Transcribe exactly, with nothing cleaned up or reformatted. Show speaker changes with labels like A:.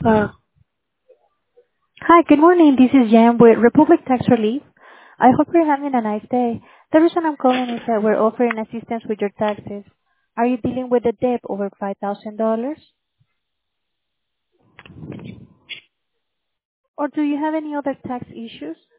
A: Uh,
B: Hi, good morning. This is Jan with Republic Tax Relief. I hope you're having a nice day. The reason I'm calling is that we're offering assistance with your taxes. Are you dealing with a debt over five thousand dollars Or do you have any other tax issues?